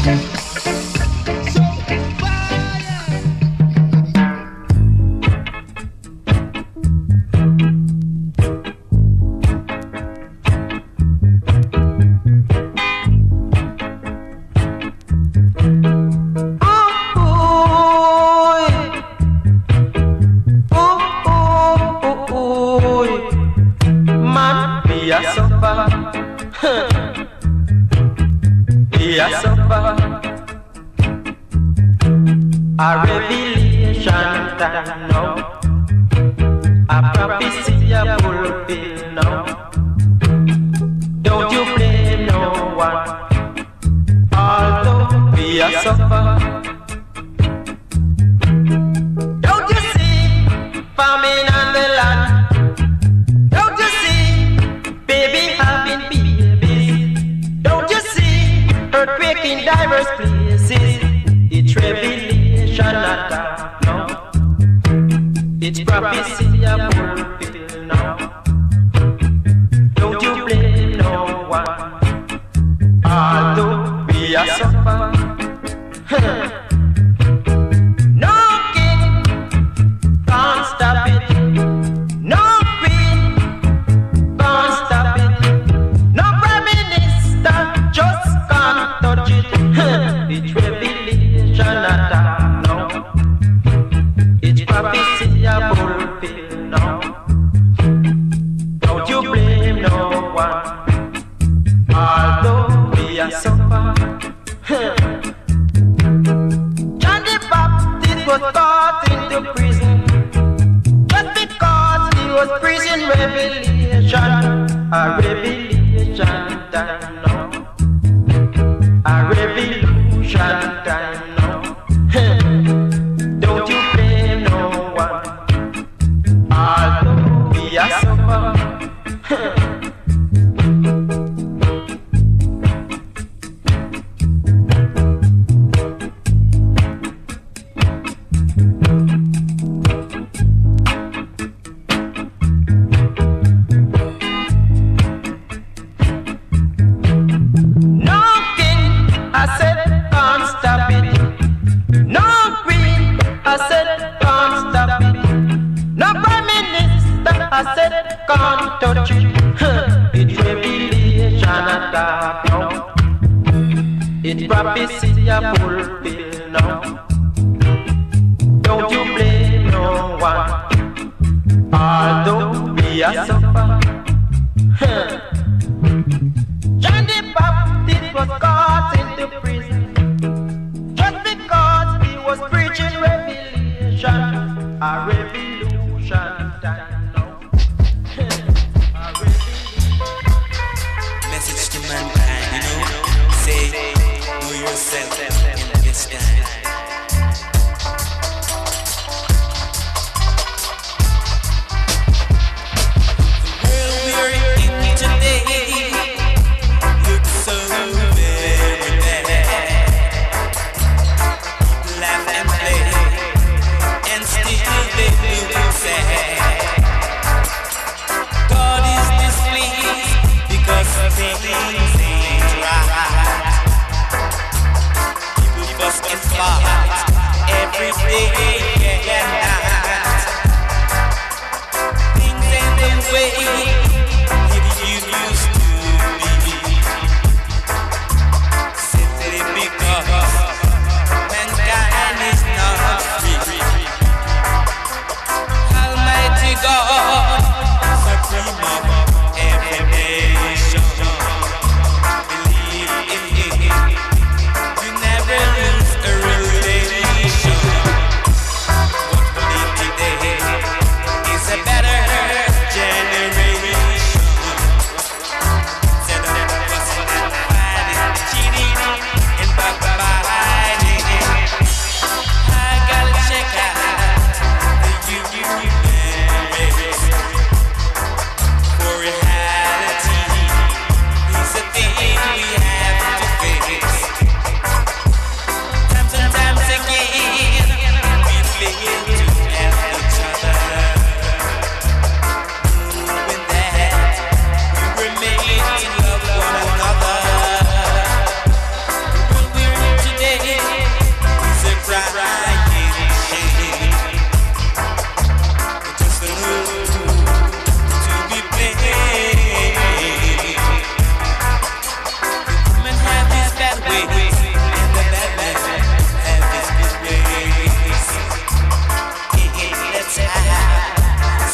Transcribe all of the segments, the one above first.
Generation.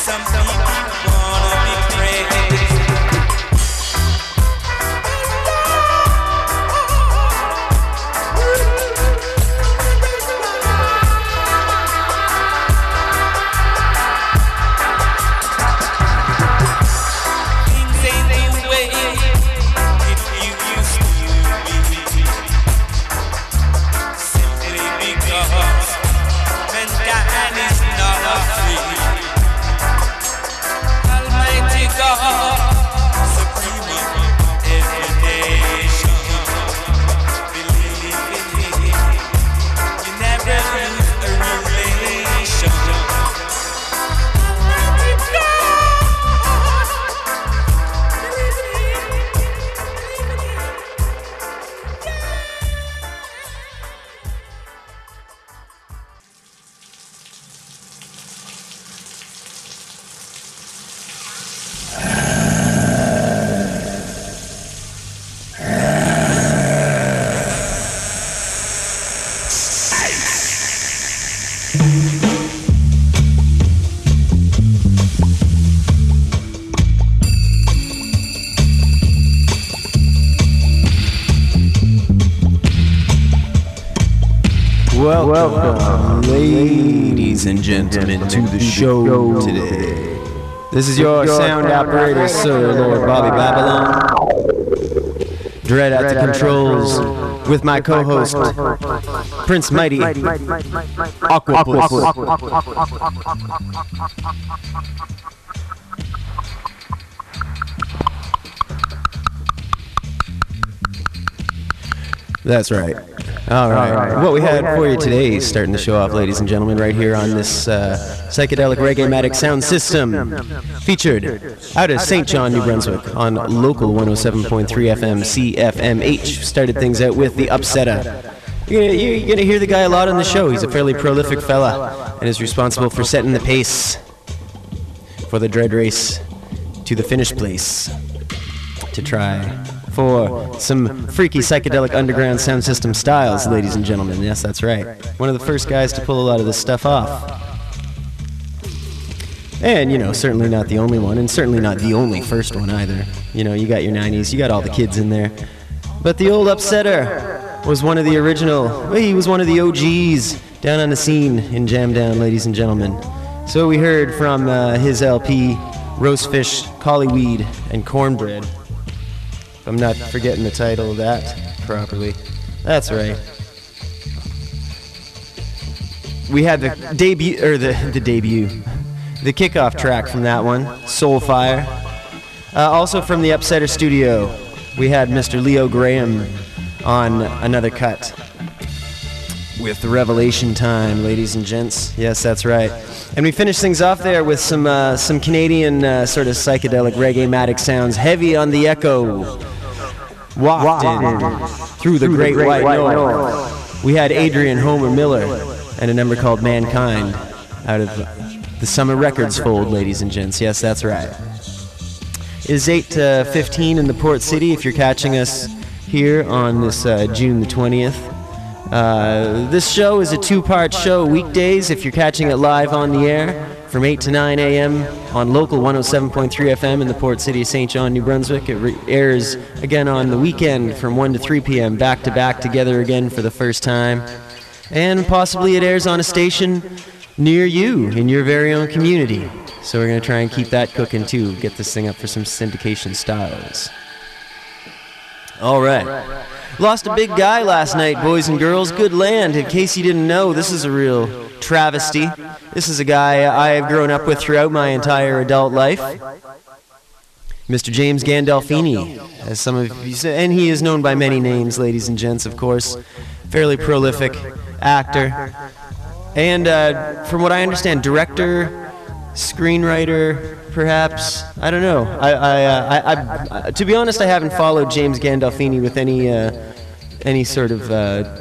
Some people wanna be praised. Things ain't the way it used to be. Simply because mankind is not free. Almighty God, supreme of every nation, believe in Him. You never lose a relation. Almighty God, believe in Him, believe in Him. Welcome, ladies and gentlemen, to the show today. This is your sound operator, Sir Lord Bobby Babylon. Dread at the controls with my co-host, Prince Mighty Aquapus. That's right. All right. What we had for you today is starting the show off, ladies and gentlemen, right here on this psychedelic reggae-matic sound system, featured out of St. John, New Brunswick, on local 107.3 FM CFMH. Started things out with the Upsetter. You're gonna hear the guy a lot on the show. He's a fairly prolific fella and is responsible for setting the pace for the dread race to the finish place to try for some freaky psychedelic underground sound system styles, ladies and gentlemen. Yes, that's right. One of the first guys to pull a lot of this stuff off. And, you know, certainly not the only one, and certainly not the only first one either. You know, you got your 90s, you got all the kids in there. But the old Upsetter was one of the original, he was one of the OGs down on the scene in Jamdown, ladies and gentlemen. So we heard from his LP, Roastfish, Collyweed, and Cornbread. If I'm not forgetting the title of that properly. That's right. We had the debut, or the debut, the kickoff track from that one, Soulfire. Also from the Upsetter studio, we had Mr. Leo Graham on another cut with the Revelation Time, ladies and gents. Yes, that's right. And we finished things off there with some Canadian sort of psychedelic reggae-matic sounds, heavy on the echo, wafted through the great white north. We had Adrian Homer Miller and a number called Mankind out of the Summer Records fold, ladies and gents. Yes, that's right. It is 8:15 in the Port City if you're catching us here on this June the 20th. This show is a two-part show weekdays if you're catching it live on the air from 8 to 9 a.m. on local 107.3 FM in the Port City of St. John, New Brunswick. It airs again on the weekend from 1 to 3 p.m. back-to-back together again for the first time. And possibly it airs on a station near you in your very own community. So we're going to try and keep that cooking too, get this thing up for some syndication styles. All right. Lost a big guy last night, boys and girls. Good land. In case you didn't know, this is a real travesty. This is a guy I have grown up with throughout my entire adult life. Mr. James Gandolfini, as some of you say, and he is known by many names, ladies and gents, of course. Fairly prolific actor. And from what I understand, director, screenwriter, perhaps. I don't know. I to be honest, I haven't followed James Gandolfini with any sort of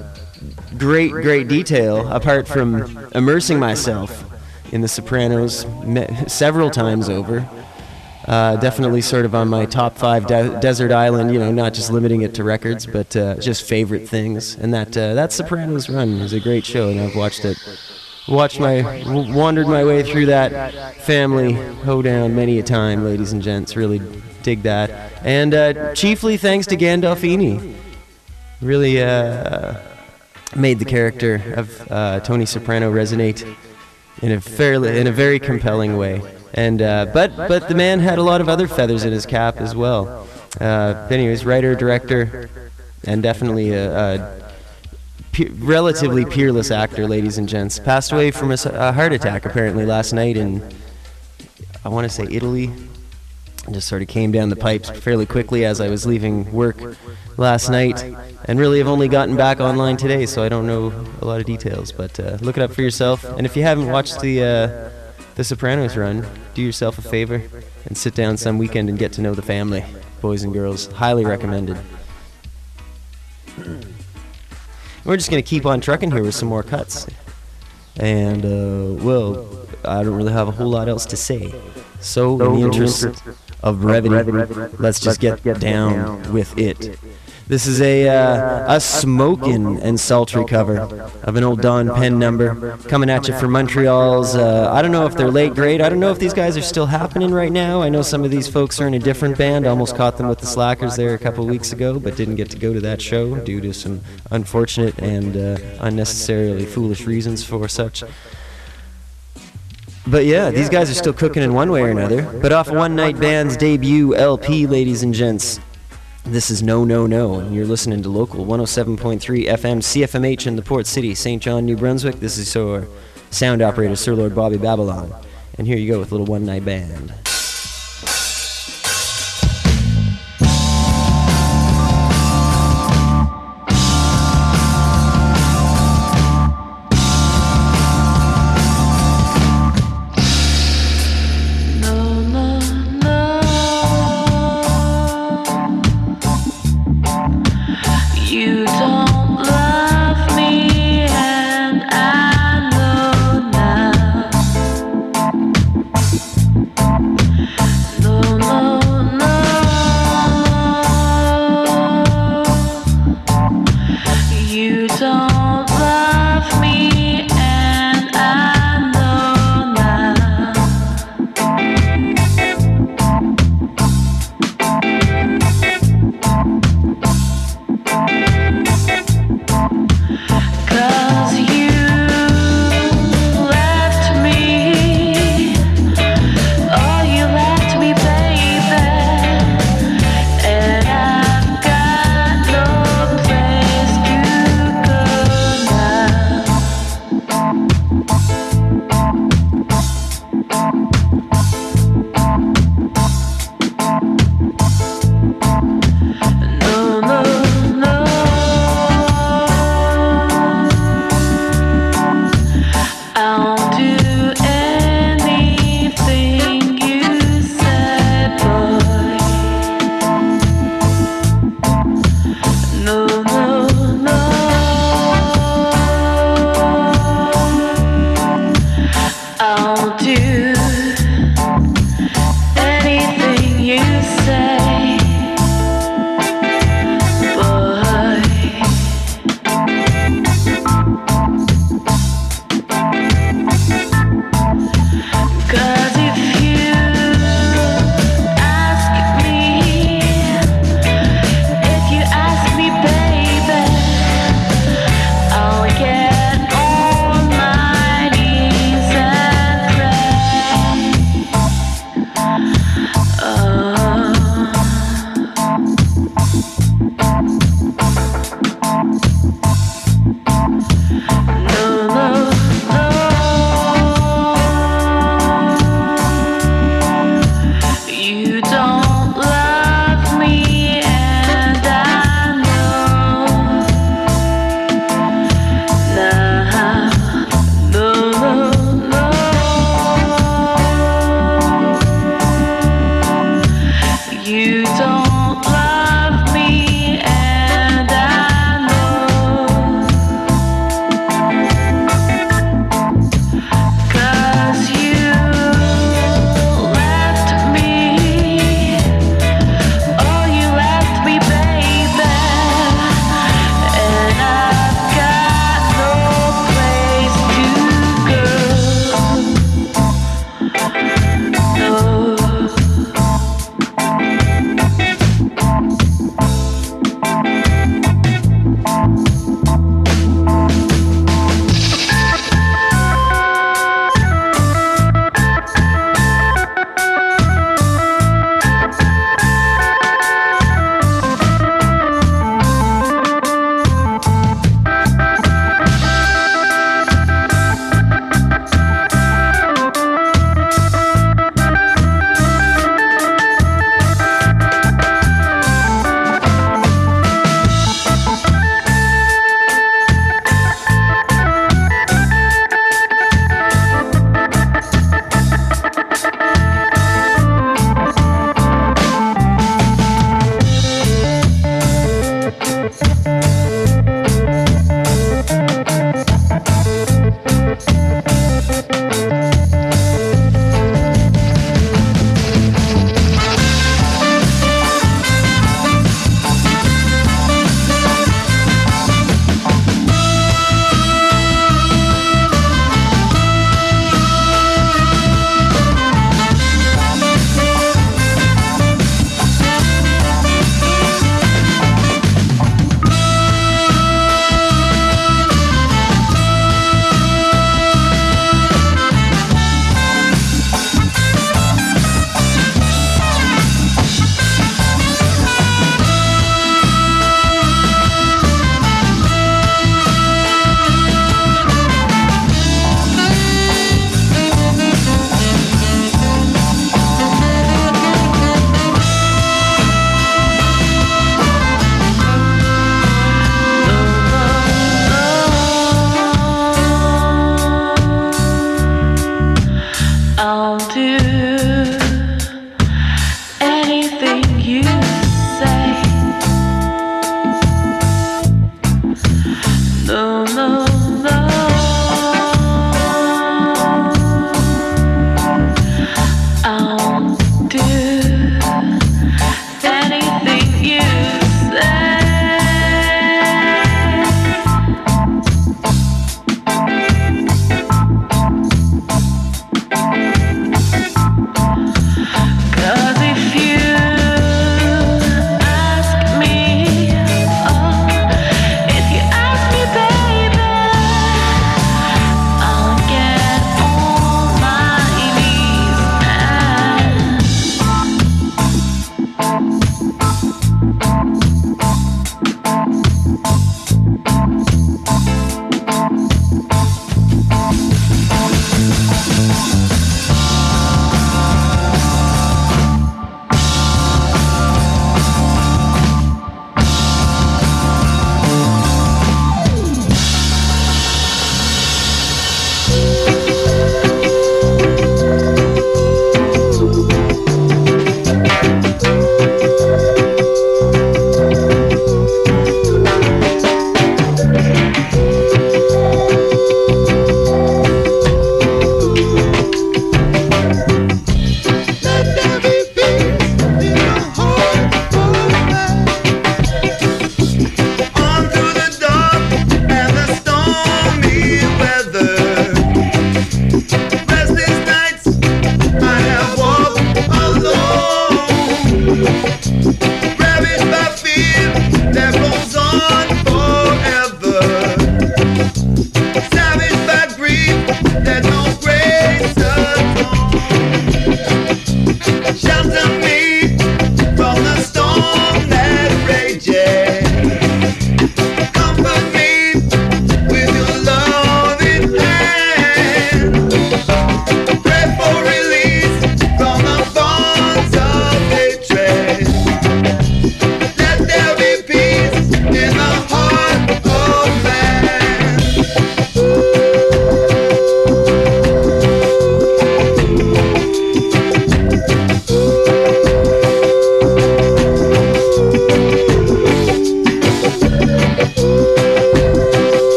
great detail, apart from immersing myself in The Sopranos several times over. Definitely sort of on my top 5 desert island, you know, not just limiting it to records, but just favorite things. And that Sopranos run is a great show, and I've watched it wandered my way through that family hoedown many a time, ladies and gents. Really dig that. And chiefly thanks to Gandolfini. Really made the character of Tony Soprano resonate in a very compelling way. And but the man had a lot of other feathers in his cap as well. Anyways, writer, director, and definitely a relatively peerless actor, ladies and gents. Passed away from a heart attack apparently last night in, I want to say, Italy. Just sort of came down the pipes fairly quickly as I was leaving work last night, and really have only gotten back online today, so I don't know a lot of details. But look it up for yourself. And if you haven't watched the Sopranos run, do yourself a favor and sit down some weekend and get to know the family, boys and girls. Highly recommended. We're just going to keep on trucking here with some more cuts. And, well, I don't really have a whole lot else to say. So, in the interest of brevity, let's just get down with it. This is a smokin' and sultry cover of an old Don Penn number coming at you from Montreal's, I don't know if they're late grade, I don't know if these guys are still happening right now. I know some of these folks are in a different band, almost caught them with the Slackers there a couple weeks ago, but didn't get to go to that show due to some unfortunate and unnecessarily foolish reasons for such. But yeah, these guys are still cooking in one way or another. But off One Night Band's debut LP, ladies and gents, this is No No No, and you're listening to local 107.3 FM CFMH in the Port City, St. John, New Brunswick. This is your sound operator, Sir Lord Bobby Babylon. And here you go with a little One Night Band.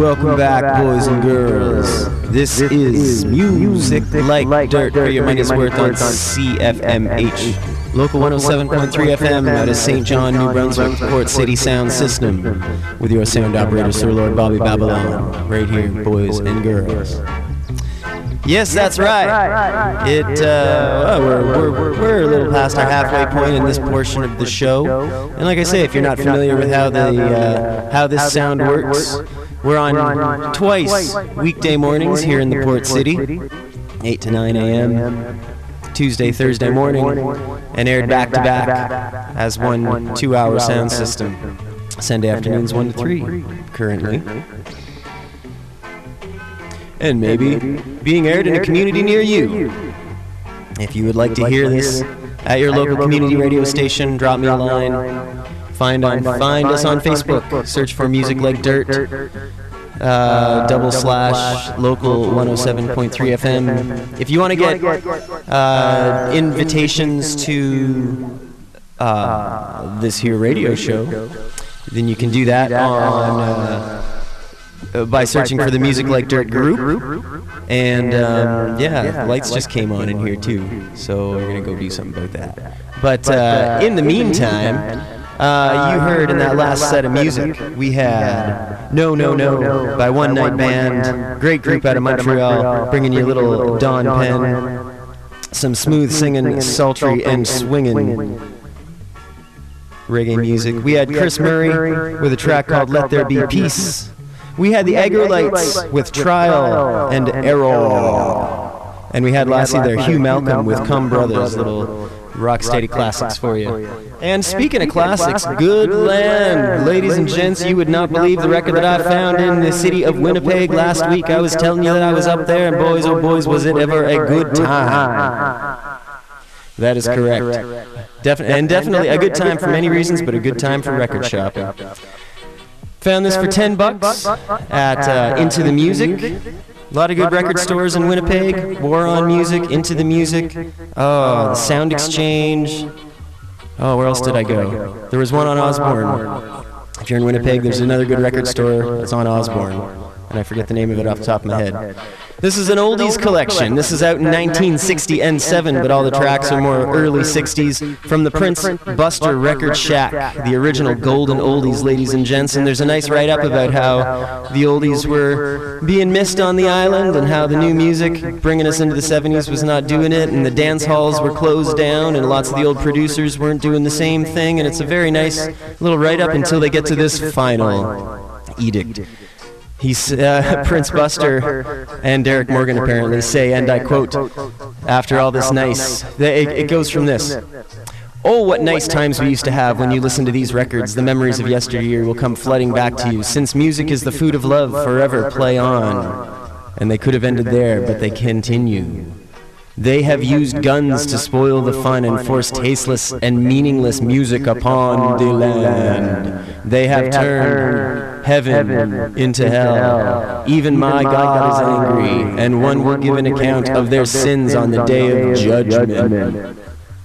Welcome back, boys and girls. This is Music Like Dirt for your money's worth on CFMH. Local 107.3 FM out of St. John, New Brunswick, Port City Sound System. With your sound operator, Sir Lord Bobby Babylon. Right here, boys and girls. Yes, that's right. We're a little past our halfway point in this portion of the show. And like I say, if you're not familiar with how this sound works, we're on twice weekday mornings here in the Port City, 8 to 9 a.m., Tuesday, Thursday morning, and aired back to back as one 2-hour sound system. Sunday afternoons 1 to 3 currently. And maybe being aired in a community near you. If you would like to hear this at your local community radio station, drop me a line. Find us on Facebook. Search for Music Like Dirt. / local 107.3 FM. If you want to get invitations to this here radio show, then you can do that on by searching for the Music Like Dirt group. And yeah, lights just came on in here too, so we're gonna go do something about that. But in the meantime, you heard in that last set of music, we had No No No by One Night Band, great group out of Montreal, bringing you a little Don Penn, some smooth singing, sultry and swinging reggae music. We had Chris Murray with a track called Let There Be Peace. We had the Agrolites with Trial and Error. And we had lastly there Hugh Malcolm with Come Brothers, little rock steady classics for you. And speaking of classics, Good Land. Ladies and gents, you would not believe the record that I found in the city of Winnipeg last week. I was telling you that I was up there, and boys, oh boys, was it ever a good time. That is correct. Definitely a good time for many reasons, but a good time for record shopping. Found this for $10 at Into the Music. A lot of good record stores in Winnipeg. War on Music, Into the Music. Oh, the Sound Exchange. Oh, where else did I go? There was one on Osborne. If you're in Winnipeg, there's another good record store that's on Osborne. And I forget the name of it off the top of my head. This is an oldies collection. This is out in 1960 and 7, but all the tracks are more early 60s from the Prince Buster Record Shack, the original golden oldies, ladies and gents. And there's a nice write-up about how the oldies were being missed on the island and how the new music bringing us into the 70s was not doing it, and the dance halls were closed down and lots of the old producers weren't doing the same thing. And it's a very nice little write-up until they get to this final edict. Prince Buster and Derek Morgan apparently say, and I quote, after all this nice, it goes from this. Oh, what nice times we used to have when you listen to these records. The memories of yesteryear will come flooding back to you. Since music is the food of love, forever play on. And they could have ended there, but they continue. They have used guns to spoil the fun and force tasteless and meaningless music upon the land. They have turned heaven into hell. Even my God is angry, and one will give an account of their sins on the day of judgment.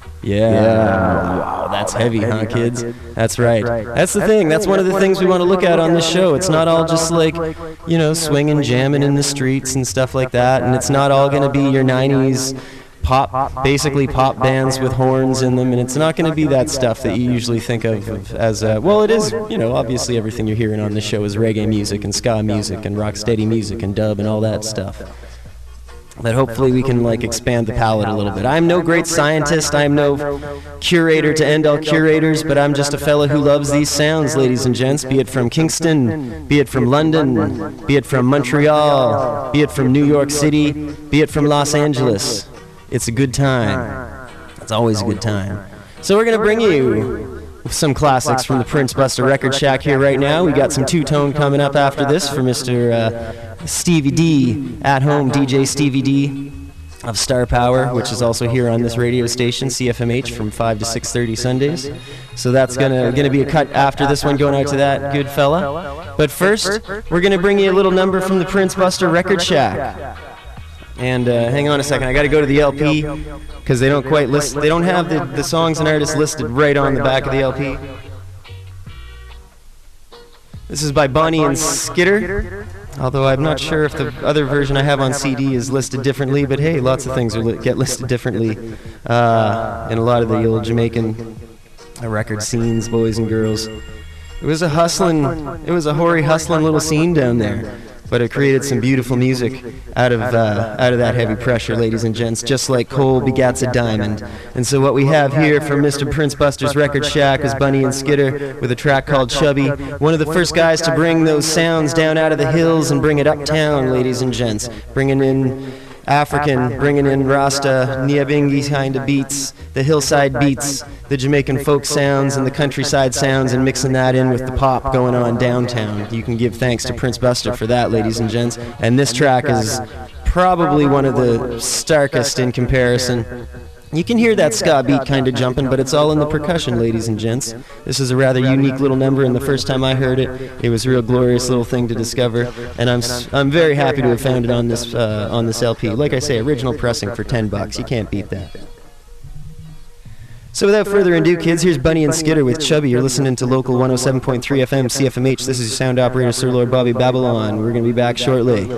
Yeah, wow, that's heavy, huh, kids? That's right. That's the thing. That's one of the things we want to look at on this show. It's not all just like, you know, swinging, jamming in the streets and stuff like that, and it's not all going to be your 90s pop, basically pop bands with horns in them, and it's not going to be that stuff that you usually think of as, well, it is, you know, obviously everything you're hearing on this show is reggae music and ska music and rock steady music and dub and all that stuff. But hopefully we can, like, expand the palette a little bit. I'm no great scientist, I'm no curator to end all curators, but I'm just a fella who loves these sounds, ladies and gents, be it from Kingston, be it from London, be it from Montreal, be it from New York City, be it from Los Angeles. It's a good time. It's always a good time. So we're going to bring you some classics from the Prince Buster Record Shack here right now. We got some two-tone coming up after this for Mr. Stevie D, at home DJ Stevie D of Star Power, which is also here on this radio station, CFMH, from 5 to 6:30 Sundays. So that's gonna be a cut after this one, going out to that good fella. But first, we're gonna bring you a little number from the Prince Buster Record Shack. And hang on a second, I got to go to the LP because they don't quite list. They don't have the songs and artists listed right on the back of the LP. This is by Bonnie and Skitter. Although I'm not sure if the other version I have on CD is listed differently, but hey, lots of things get listed differently in a lot of the old Jamaican record scenes, boys and girls. It was a hoary hustling little scene down there, but it created some beautiful music out of that heavy pressure, ladies and gents, just like coal begats a diamond. And so what we have here from Mr. Prince Buster's Record Shack is Bunny and Skitter with a track called Chubby, one of the first guys to bring those sounds down out of the hills and bring it uptown, ladies and gents, bringing in African, bringing in Rasta, Nyabingi kind of beats, the hillside beats, the Jamaican folk sounds and the countryside sounds, and mixing that in with the pop going on downtown. You can give thanks to Prince Buster for that, ladies and gents. And this track is probably one of the starkest in comparison. You can hear that ska beat kind of jumping, but it's all in the percussion, ladies and gents. This is a rather unique little number, and the first time I heard it, it was a real glorious little thing to discover. And I'm very happy to have found it on this LP. Like I say, original pressing for $10. You can't beat that. So without further ado, kids, here's Bunny and Skitter with Chubby. You're listening to local 107.3 FM CFMH. This is your sound operator, Sir Lord Bobby Babylon. We're going to be back shortly.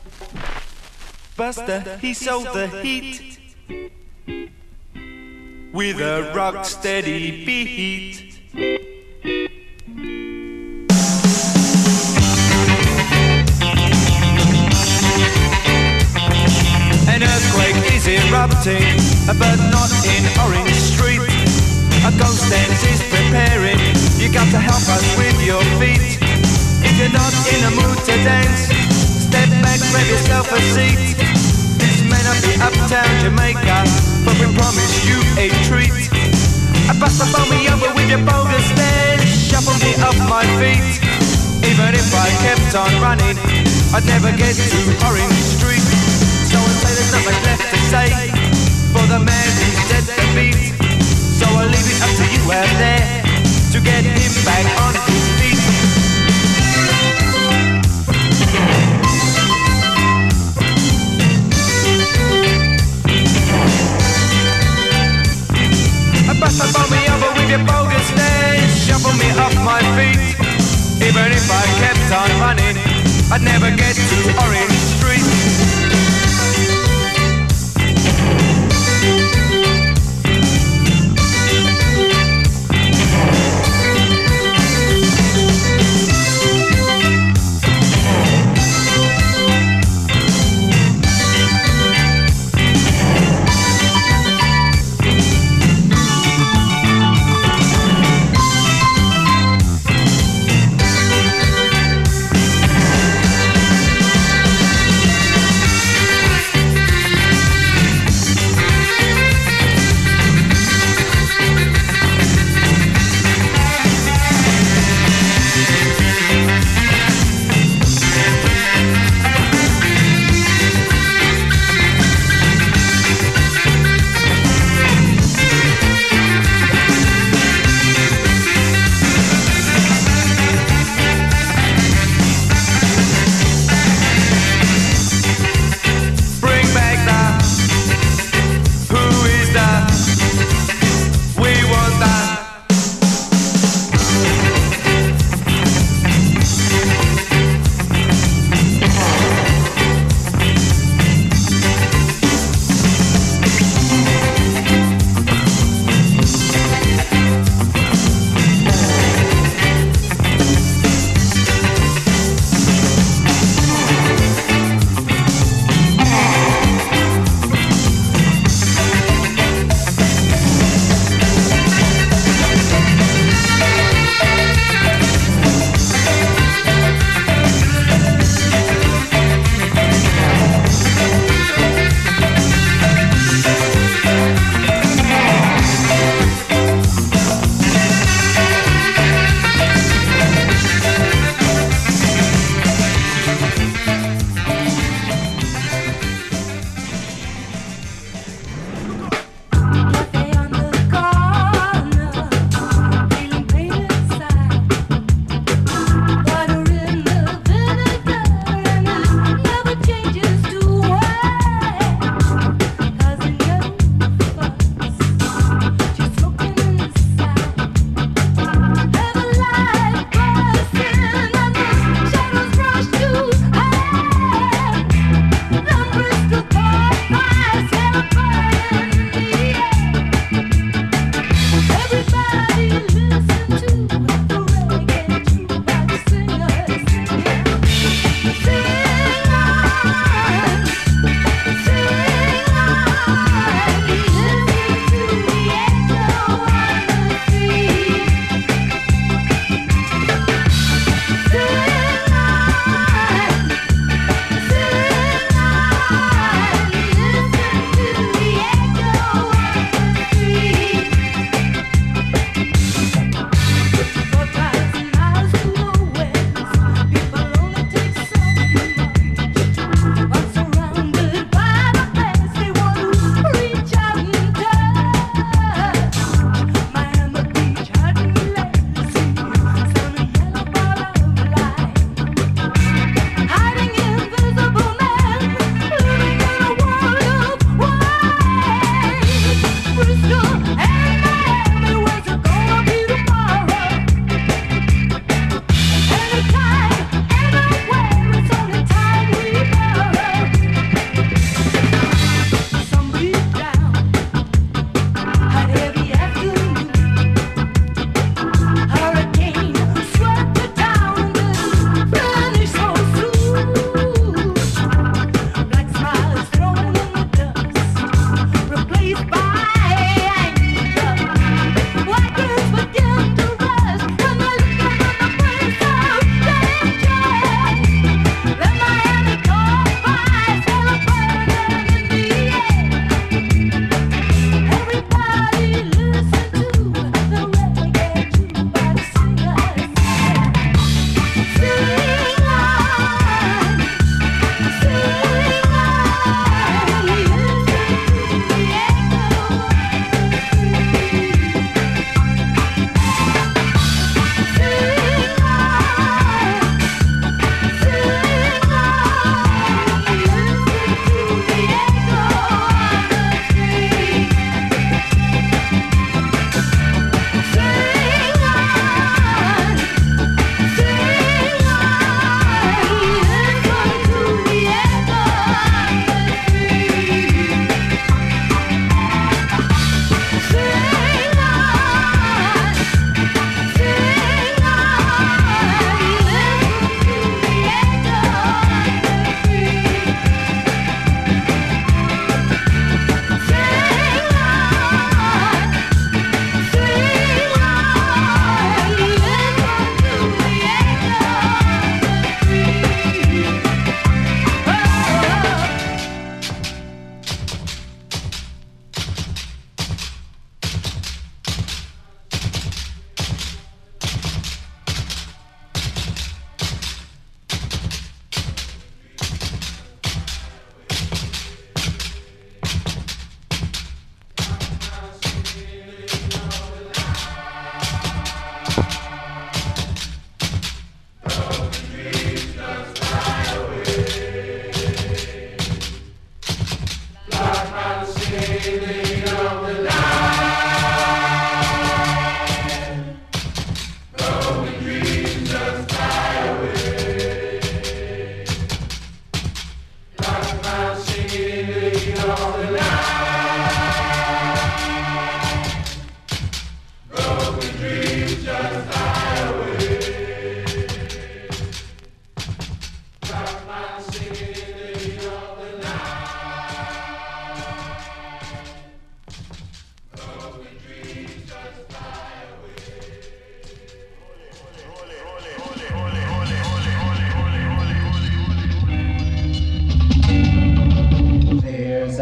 Buster, he sold the heat. with a rock steady beat. An earthquake is erupting, but not in Orange Street. A ghost dance is preparing, you got to help us with your feet. If you're not in the mood to dance, step back, grab yourself a seat. This may not be uptown Jamaica, but we promise you a treat. I bust the me over with your bogus dance, shuffle me up my feet. Even if I kept on running, I'd never get to Orange Street. So I say there's nothing left to say for the man who set the beat. So I'll leave it up to you out there to get him back on his feet. Bust me over with your bogus dance, shuffle me off my feet. Even if I kept on running, I'd never get to Orange Street.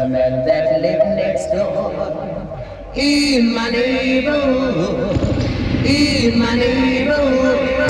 the man that lived next door. In my neighborhood, in my neighborhood.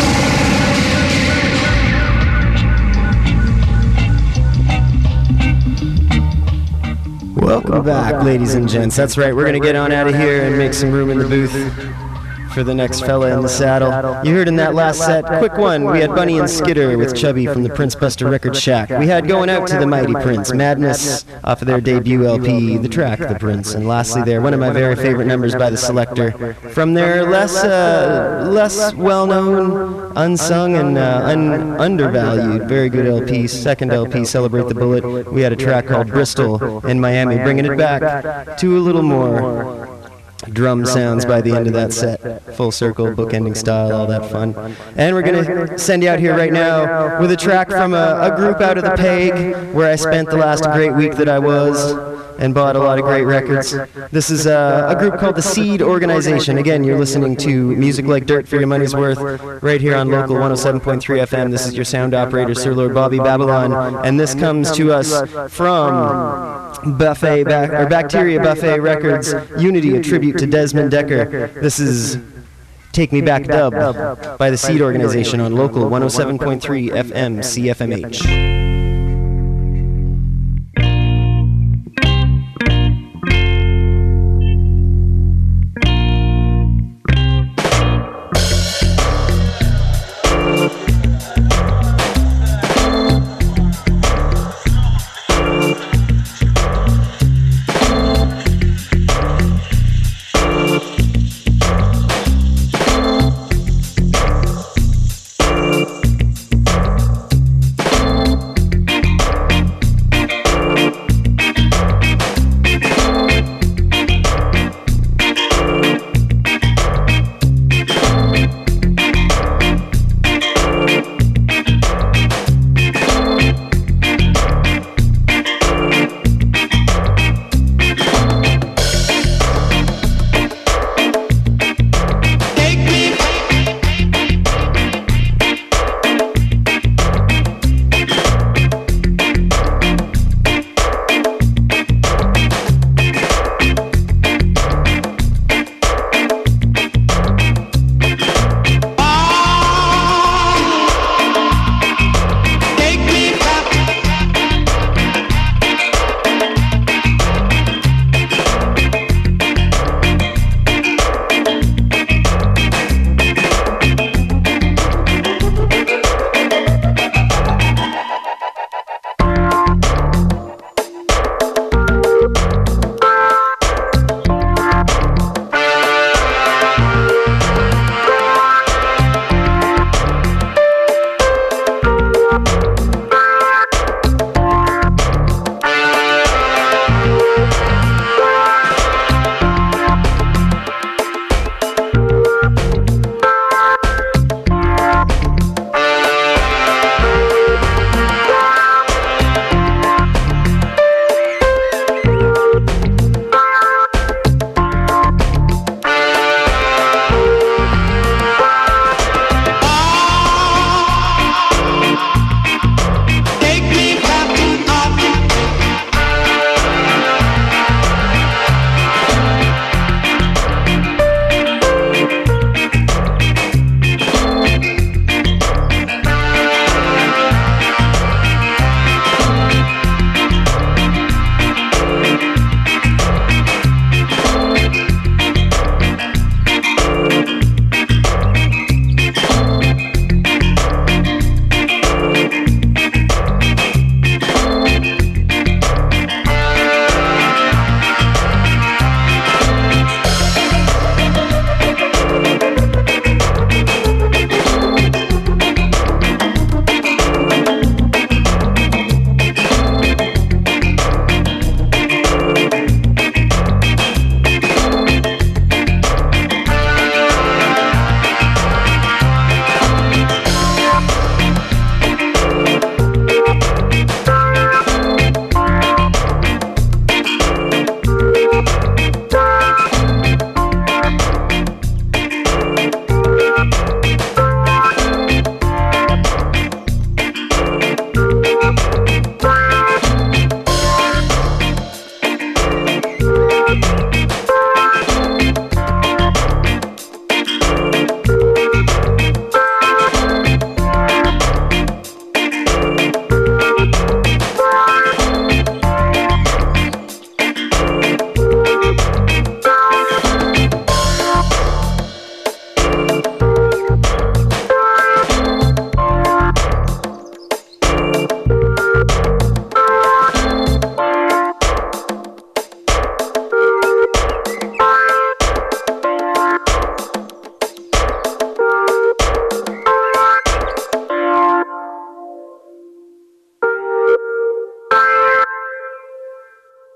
Welcome back, ladies and gents. That's right, we're going to get on out of here and make some room in the booth for the next fella in the saddle. You heard in that last set, quick one, we had Bunny and Skitter with Chubby from the Prince Buster Record Shack. We had Going Out to the Mighty Prince, Madness off of their debut LP, the track The Prince. And lastly there, one of my very favorite numbers by The Selector from their less well-known, unsung, and undervalued, very good LP, second LP, Celebrate the Bullet. We had a track called Bristol in Miami, bringing it back to a little more drum sounds by the end of that set. Full circle, bookending style, all that fun. And we're going to send you out here right now with a track from a group out of the Peg, where I spent the last great week that I was and bought a lot of great records. This is a group called the Seed Organization. Again, you're listening to music like dirt for your money's worth right here on Local 107.3 FM. This is your sound operator, Sir Lord Bobby Babylon, and this comes to us from Bacteria Buffet Records, Unity, a tribute to Desmond Decker. This is Take Me Back Dub by the Seed Organization on Local 107.3 FM CFMH.